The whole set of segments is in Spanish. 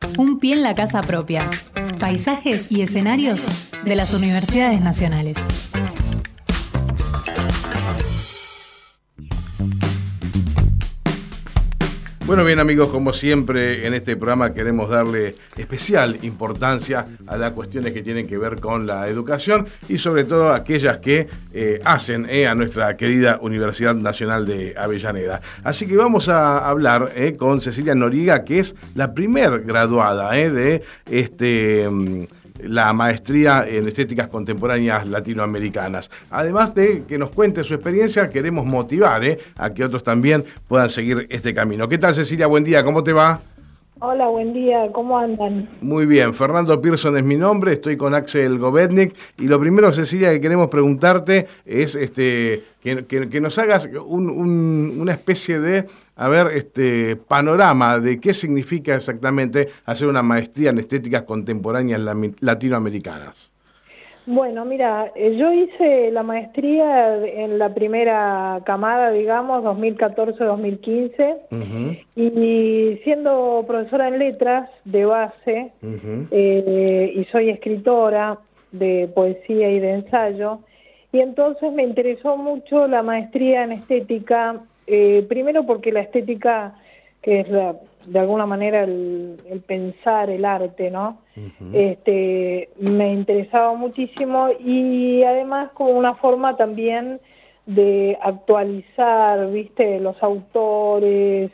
Un pie en la casa propia. Paisajes y escenarios de las universidades nacionales. Bueno, bien amigos, como siempre en este programa queremos darle especial importancia a las cuestiones que tienen que ver con la educación y sobre todo aquellas que hacen a nuestra querida Universidad Nacional de Avellaneda. Así que vamos a hablar con Cecilia Noriega, que es la primer graduada de la maestría en estéticas contemporáneas latinoamericanas. Además de que nos cuente su experiencia, queremos motivar a que otros también puedan seguir este camino. ¿Qué tal, Cecilia? Buen día, ¿cómo te va? Hola, buen día, ¿cómo andan? Muy bien, Fernando Pearson es mi nombre, estoy con Axel Govetnik y lo primero, Cecilia, que queremos preguntarte es que nos hagas una especie de panorama de qué significa exactamente hacer una maestría en estéticas contemporáneas latinoamericanas. Bueno, mira, yo hice la maestría en la primera camada, digamos, 2014-2015, y siendo profesora en letras de base, y soy escritora de poesía y de ensayo, y entonces me interesó mucho la maestría en estética, primero porque la estética, que es de alguna manera el pensar el arte, ¿no? Me interesaba muchísimo y además como una forma también de actualizar, ¿viste? Los autores,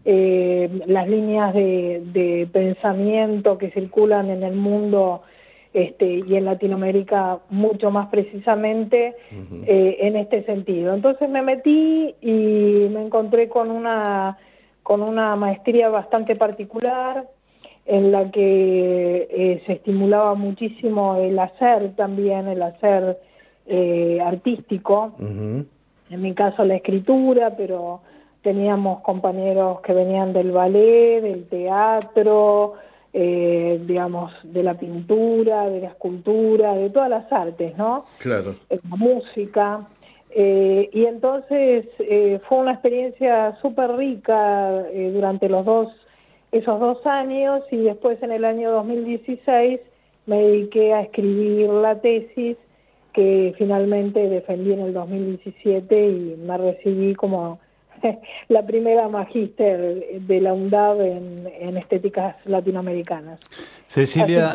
las líneas de pensamiento que circulan en el mundo y en Latinoamérica mucho más precisamente en este sentido. Entonces me metí y me encontré con una maestría bastante particular en la que se estimulaba muchísimo el hacer también, el hacer artístico, en mi caso la escritura, pero teníamos compañeros que venían del ballet, del teatro, digamos, de la pintura, de la escultura, de todas las artes, ¿no? Claro. La música. Y entonces fue una experiencia súper rica durante esos dos años, y después en el año 2016 me dediqué a escribir la tesis que finalmente defendí en el 2017 y me recibí como la primera magíster de la UNDAB en estéticas latinoamericanas. Cecilia...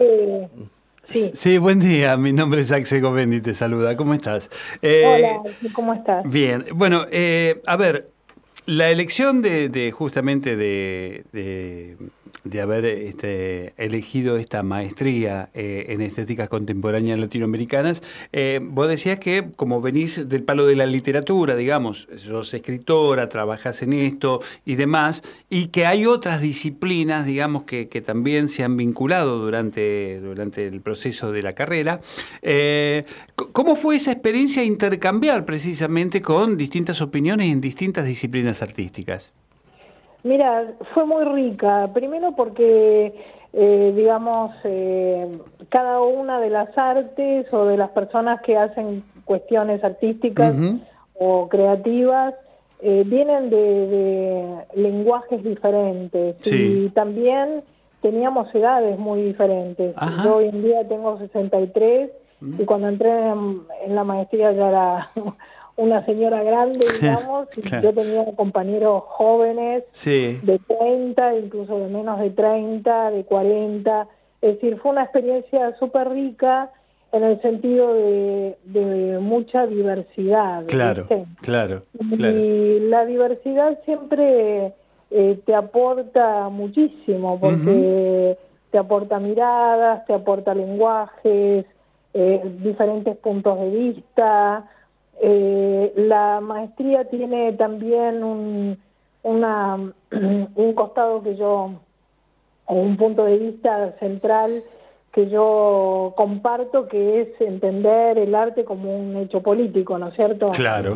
Sí, buen día. Mi nombre es Axel Govetnik, te saluda. ¿Cómo estás? Hola, ¿cómo estás? Bien. Bueno, a ver, la elección justamente de haber elegido esta maestría en estéticas contemporáneas latinoamericanas, vos decías que como venís del palo de la literatura, digamos, sos escritora, trabajás en esto y demás, y que hay otras disciplinas, digamos, que también se han vinculado durante el proceso de la carrera. ¿Cómo fue esa experiencia intercambiar precisamente con distintas opiniones en distintas disciplinas artísticas? Mira, fue muy rica, primero porque, cada una de las artes o de las personas que hacen cuestiones artísticas o creativas vienen de lenguajes diferentes. Sí. Y también teníamos edades muy diferentes. Ajá. Yo hoy en día tengo 63 y cuando entré en la maestría ya era una señora grande, digamos, claro. Yo tenía compañeros jóvenes de 30, incluso de menos de 30, de 40, es decir, fue una experiencia súper rica en el sentido de mucha diversidad. Claro, ¿viste? Claro. Y la diversidad siempre te aporta muchísimo, porque te aporta miradas, te aporta lenguajes, diferentes puntos de vista. La maestría tiene también un costado o un punto de vista central que yo comparto, que es entender el arte como un hecho político, ¿no es cierto? Claro.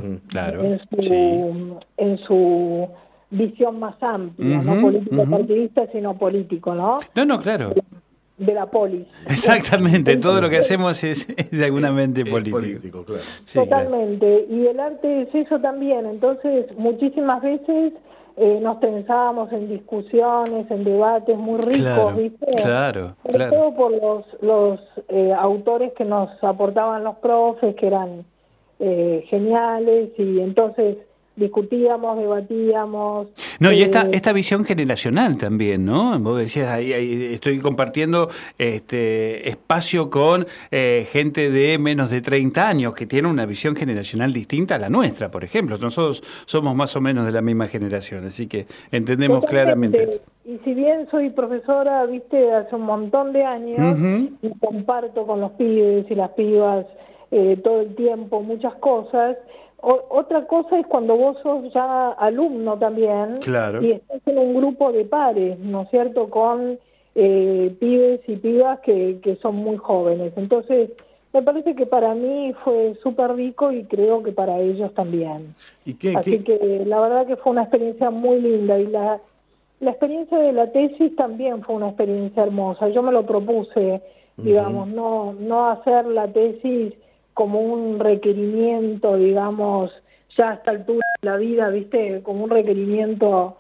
En su visión más amplia, no político partidista, sino político, ¿no? No, claro. De la polis. Exactamente, todo lo que hacemos es de alguna mente político. Claro. Sí, totalmente, claro. Y el arte es eso también, entonces muchísimas veces nos trenzábamos en discusiones, en debates muy ricos, Claro, ¿viste? claro, Sobre claro. todo por los autores que nos aportaban los profes, que eran geniales, y entonces discutíamos, debatíamos. No, y esta visión generacional también, ¿no? Vos decías, ahí estoy compartiendo espacio con gente de menos de 30 años que tiene una visión generacional distinta a la nuestra, por ejemplo. Nosotros somos más o menos de la misma generación, así que entendemos Totalmente. claramente. Y si bien soy profesora, viste, hace un montón de años, Ujú. y comparto con los pibes y las pibas todo el tiempo muchas cosas, otra cosa es cuando vos sos ya alumno también, Claro. y estás en un grupo de pares, ¿no es cierto?, con pibes y pibas que son muy jóvenes. Entonces, me parece que para mí fue súper rico y creo que para ellos también. Así que la verdad que fue una experiencia muy linda, y la experiencia de la tesis también fue una experiencia hermosa. Yo me lo propuse, digamos, no hacer la tesis como un requerimiento, digamos, ya a esta altura de la vida, ¿viste? Como un requerimiento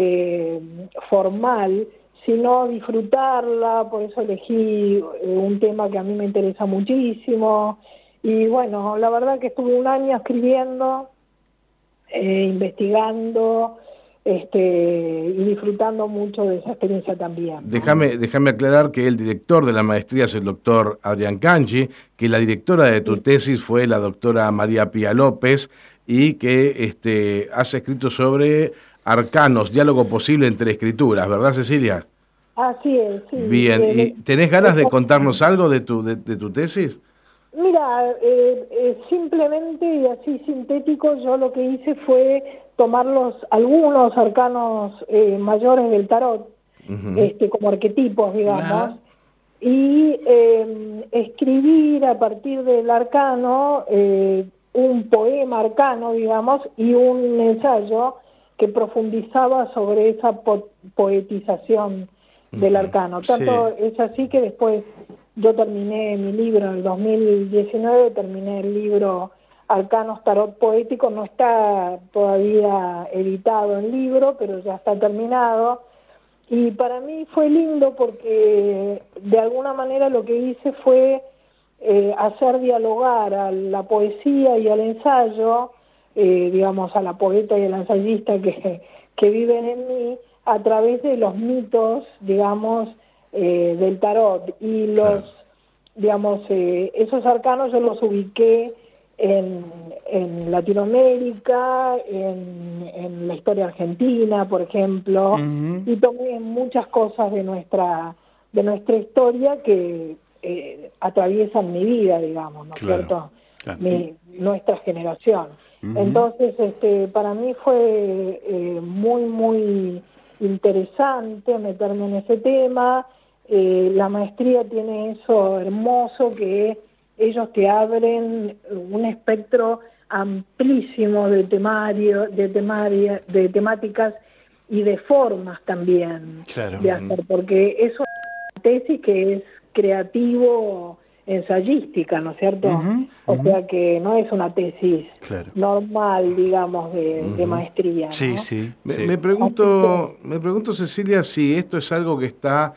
formal, sino disfrutarla. Por eso elegí un tema que a mí me interesa muchísimo. Y bueno, la verdad que estuve un año escribiendo, investigando, y disfrutando mucho de esa experiencia también, ¿no? Déjame aclarar que el director de la maestría es el doctor Adrián Canchi, que la directora de tu tesis fue la doctora María Pía López, y que has escrito sobre arcanos, diálogo posible entre escrituras, ¿verdad, Cecilia? Así es, sí. Bien, ¿y tenés ganas de contarnos algo de tu tesis? Mira, simplemente y así sintético, yo lo que hice fue tomar algunos arcanos mayores del tarot, como arquetipos, digamos, y escribir a partir del arcano un poema arcano, digamos, y un ensayo que profundizaba sobre esa poetización del arcano. Tanto es así que después yo terminé mi libro en el 2019, terminé el libro Arcanos Tarot Poético, no está todavía editado en libro, pero ya está terminado. Y para mí fue lindo porque de alguna manera lo que hice fue hacer dialogar a la poesía y al ensayo, digamos, a la poeta y al ensayista que viven en mí, a través de los mitos, digamos, del tarot. Y digamos, esos arcanos yo los ubiqué en Latinoamérica, en la historia argentina, por ejemplo, y tomé muchas cosas de nuestra historia que atraviesan mi vida, digamos, ¿no es cierto? Claro. Nuestra generación. Entonces, para mí fue muy, muy interesante meterme en ese tema. La maestría tiene eso hermoso, que ellos te abren un espectro amplísimo de temáticas y de formas también de hacer, porque es una tesis que es creativo ensayística, ¿no es cierto? O sea que no es una tesis normal, digamos, de maestría, ¿no? Sí. Me pregunto, Cecilia, si esto es algo que está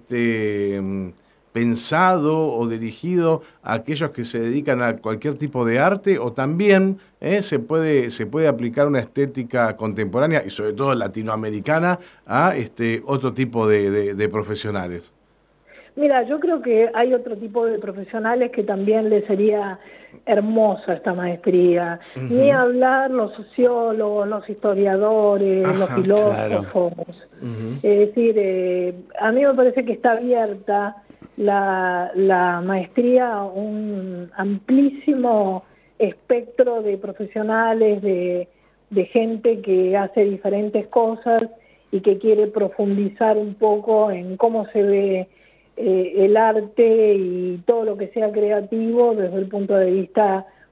pensado o dirigido a aquellos que se dedican a cualquier tipo de arte, o también se puede aplicar una estética contemporánea y sobre todo latinoamericana a otro tipo de profesionales. Mira, yo creo que hay otro tipo de profesionales que también les sería hermosa esta maestría. Ni hablar los sociólogos, los historiadores, los filósofos. Es decir, a mí me parece que está abierta la maestría a un amplísimo espectro de profesionales, de gente que hace diferentes cosas y que quiere profundizar un poco en cómo se ve el arte y todo lo que sea creativo desde el punto de vista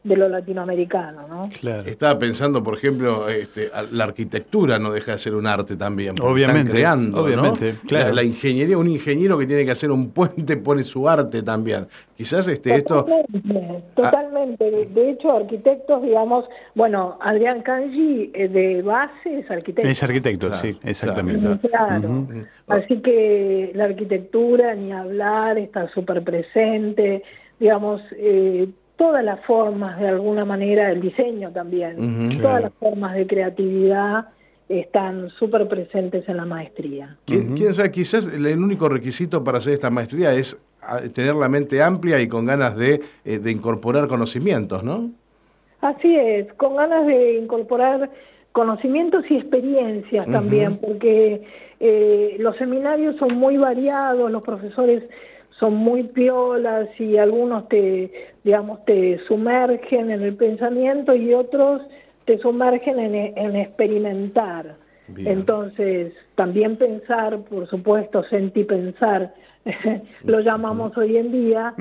de lo latinoamericano, ¿no? Claro. Estaba pensando, por ejemplo, la arquitectura no deja de ser un arte también. Obviamente, están creando, obviamente, ¿no? claro. La ingeniería, un ingeniero que tiene que hacer un puente pone su arte también. Quizás esto... Totalmente. De hecho, arquitectos, digamos, bueno, Adrián Cangi de base es arquitecto. Es arquitecto, Claro, sí, exactamente. Claro. Uh-huh. Así que la arquitectura, ni hablar, está súper presente, digamos, todas las formas, de alguna manera, el diseño también, todas las formas de creatividad están súper presentes en la maestría. ¿Quién sabe? Quizás el único requisito para hacer esta maestría es tener la mente amplia y con ganas de incorporar conocimientos, ¿no? Así es, con ganas de incorporar conocimientos y experiencias también, porque los seminarios son muy variados, los profesores son muy piolas y algunos te sumergen en el pensamiento y otros te sumergen en experimentar. Bien. Entonces, también pensar, por supuesto, sentipensar, lo llamamos hoy en día,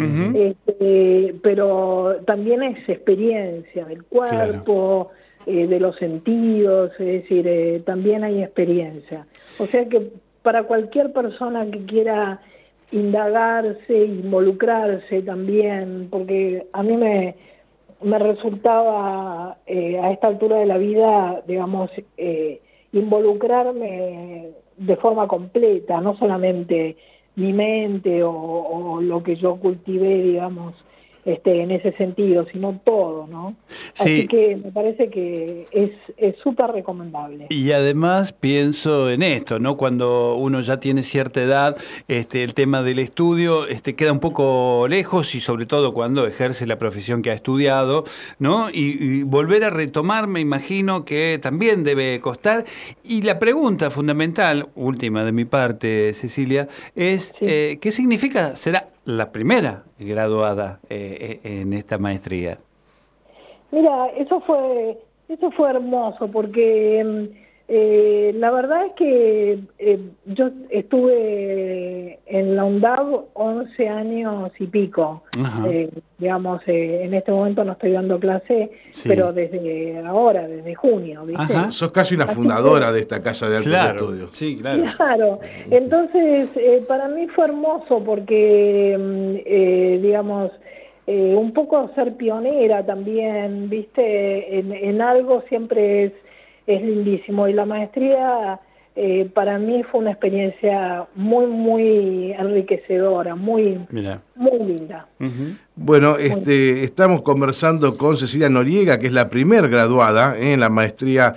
pero también es experiencia del cuerpo, de los sentidos, es decir, también hay experiencia. O sea que para cualquier persona que quiera indagarse, involucrarse también, porque a mí me resultaba a esta altura de la vida, digamos, involucrarme de forma completa, no solamente mi mente o lo que yo cultivé, digamos, en ese sentido, sino todo, ¿no? Sí. Así que me parece que es súper recomendable. Y además pienso en esto, ¿no? Cuando uno ya tiene cierta edad, el tema del estudio queda un poco lejos y sobre todo cuando ejerce la profesión que ha estudiado, ¿no? Y volver a retomar, me imagino que también debe costar. Y la pregunta fundamental, última de mi parte, Cecilia, es sí. ¿Qué significa? ¿Será la primera graduada en esta maestría? Mira, eso fue hermoso porque la verdad es que yo estuve en la UNDAV 11 años y pico. Digamos, en este momento no estoy dando clase, sí, pero desde ahora, desde junio, ¿viste? Sos casi una fundadora de esta casa de altos estudios. Sí, claro. Claro. Entonces, para mí fue hermoso porque, digamos, un poco ser pionera también, ¿viste? En algo siempre es lindísimo. Y la maestría para mí fue una experiencia muy, muy enriquecedora, muy linda. Bueno, estamos conversando con Cecilia Noriega, que es la primer graduada en la maestría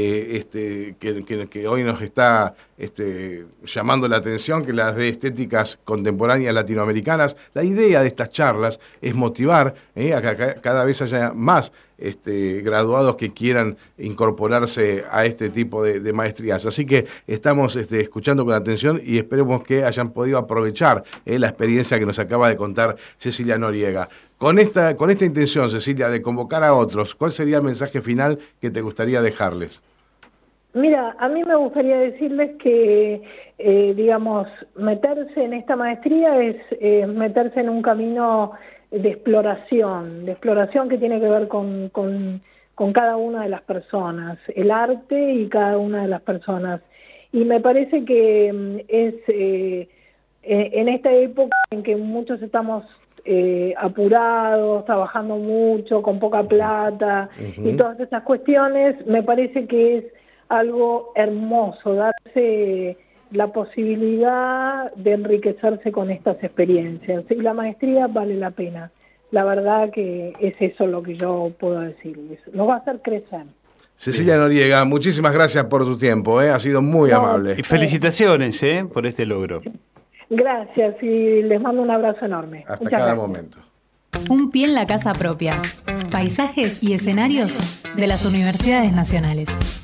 que hoy nos está llamando la atención, que las de estéticas contemporáneas latinoamericanas. La idea de estas charlas es motivar a que cada vez haya más graduados que quieran incorporarse a este tipo de maestrías. Así que estamos escuchando con atención y esperemos que hayan podido aprovechar la experiencia que nos acaba de contar Cecilia Noriega. Con esta intención, Cecilia, de convocar a otros, ¿cuál sería el mensaje final que te gustaría dejarles? Mira, a mí me gustaría decirles que, digamos, meterse en esta maestría es meterse en un camino de exploración que tiene que ver con cada una de las personas, el arte y cada una de las personas. Y me parece que en esta época en que muchos estamos apurados, trabajando mucho, con poca plata y todas esas cuestiones, me parece que es algo hermoso, darse la posibilidad de enriquecerse con estas experiencias. Y la maestría vale la pena. La verdad que es eso lo que yo puedo decirles. Nos va a hacer crecer. Cecilia Noriega, muchísimas gracias por tu tiempo, ha sido muy amable. Y felicitaciones por este logro. Gracias y les mando un abrazo enorme. Hasta cada momento. Un pie en la casa propia. Paisajes y escenarios de las universidades nacionales.